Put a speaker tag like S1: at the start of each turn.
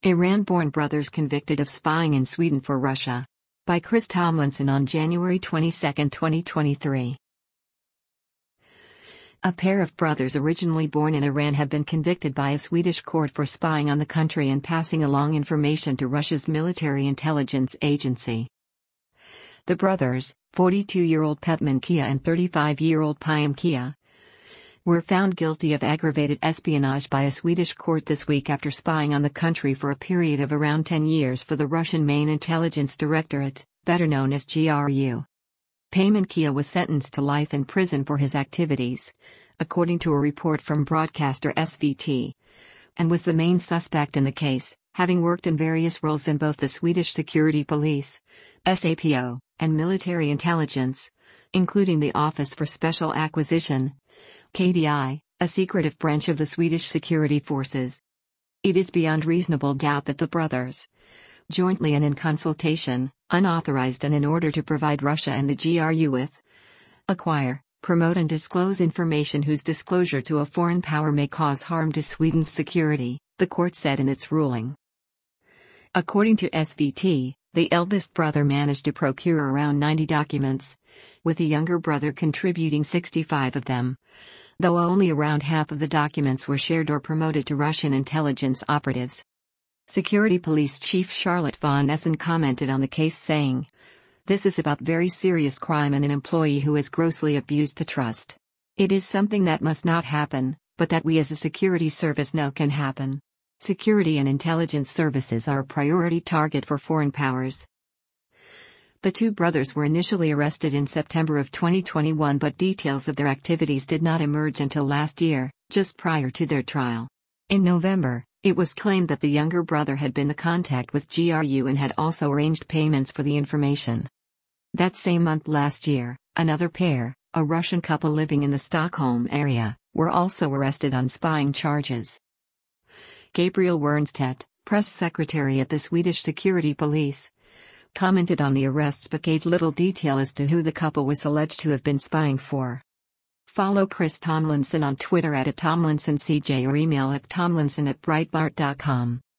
S1: Iran-born brothers convicted of spying in Sweden for Russia. By Chris Tomlinson on January 22, 2023. A pair of brothers originally born in Iran have been convicted by a Swedish court for spying on the country and passing along information to Russia's military intelligence agency. The brothers, 42-year-old Petman Kia and 35-year-old Payam Kia, were found guilty of aggravated espionage by a Swedish court this week after spying on the country for a period of around 10 years for the Russian main intelligence directorate, better known as GRU. Payman Kia was sentenced to life in prison for his activities, according to a report from broadcaster SVT, and was the main suspect in the case, having worked in various roles in both the Swedish Security Police, SAPO, and military intelligence, including the Office for Special Acquisition, KDI, a secretive branch of the Swedish security forces. It is beyond reasonable doubt that the brothers, jointly and in consultation, unauthorized and in order to provide Russia and the GRU with, acquire, promote and disclose information whose disclosure to a foreign power may cause harm to Sweden's security, the court said in its ruling. According to SVT, the eldest brother managed to procure around 90 documents, with the younger brother contributing 65 of them, though only around half of the documents were shared or promoted to Russian intelligence operatives. Security Police Chief Charlotte von Essen commented on the case saying, "This is about very serious crime and an employee who has grossly abused the trust. It is something that must not happen, but that we as a security service know can happen. Security and intelligence services are a priority target for foreign powers." The two brothers were initially arrested in September of 2021, but details of their activities did not emerge until last year, just prior to their trial. In November, it was claimed that the younger brother had been the contact with GRU and had also arranged payments for the information. That same month last year, another pair, a Russian couple living in the Stockholm area, were also arrested on spying charges. Gabriel Wernstedt, press secretary at the Swedish Security Police, commented on the arrests but gave little detail as to who the couple was alleged to have been spying for. Follow Chris Tomlinson on Twitter @TomlinsonCJ or email at tomlinson@breitbart.com.